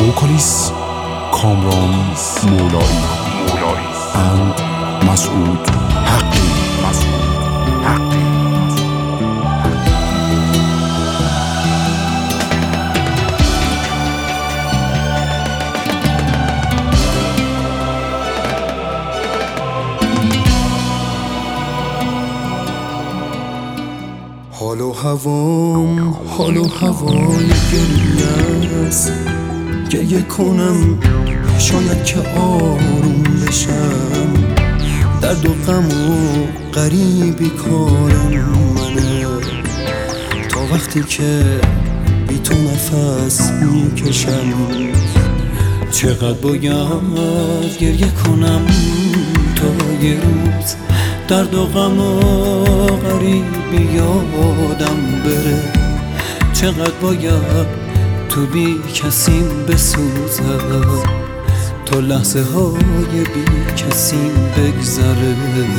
vocalist کامران مولایی and مسعود حقی. حال و هوای گریه است، گریه کنم شاید که آروم بشم. درد و غم و غریبی کارم منه، تا وقتی که بی تو نفس میکشم. چقدر باید گریه کنم تا یه روز درد و غم و غریبی یادم بره. چقدر باید تو بی کسیم بسوزم تا لحظه های بی کسیم بگذره.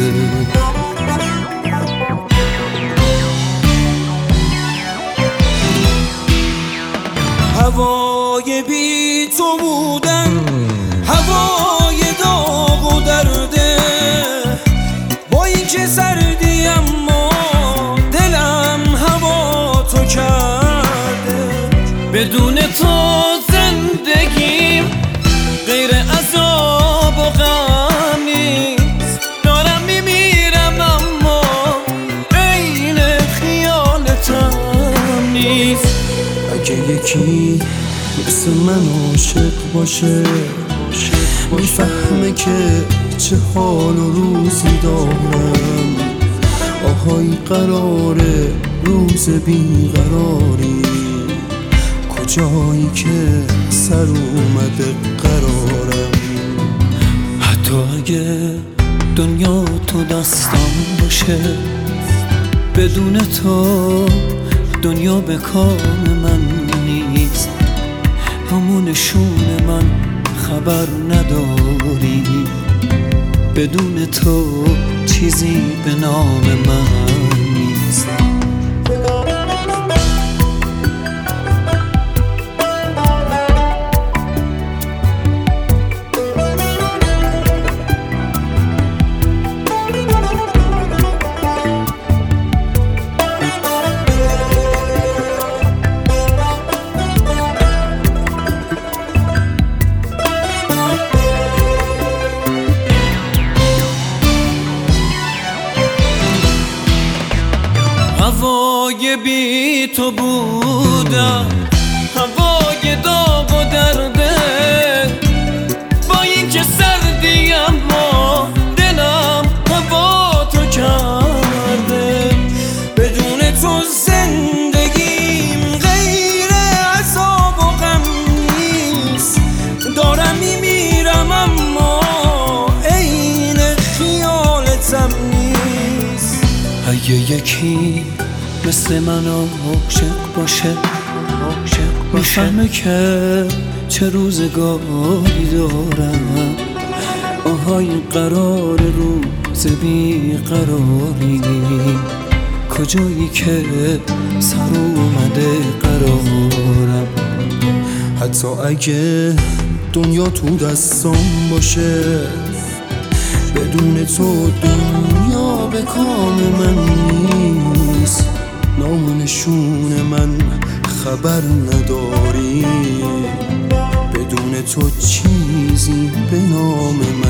هوای بی تو بودن، هوای داغ و درده، با این که سردی اما دلم هوا تو کرده. بدون تو زندگیم غیر عذاب و غم نیست. دارم میمیرم اما عین خیالتم نیست. اگه یکی مثل من عاشق باشه، میفهمه که چه حال و روزی دارم. آهای قراره روز بیقراری، کجایی که سر اومده قرارم. حتی اگه دنیا تو دستم باشه، بدون تو دنیا به کام من نیست. همون شون من خبر نداری، بدون تو چیزی به نام من نیست. هوای بی تو بودم، هوای داغ و درده، با این که سردی اما دلم هوا تو کرده. بدون تو زندگیم غیر عذاب و غم نیست. دارم میمیرم اما عین خیالتم نیست. اگه یکی مثل من عاشق باشه، میفهمه که چه روزگاری دارم. آهای قرار روز بیقراری، کجایی که سر اومده قرارم. حتی اگه دنیا تو دستم باشه، بدون تو دنیا به کام من نیست. نام نشون من خبر نداری، بدون تو چیزی به نام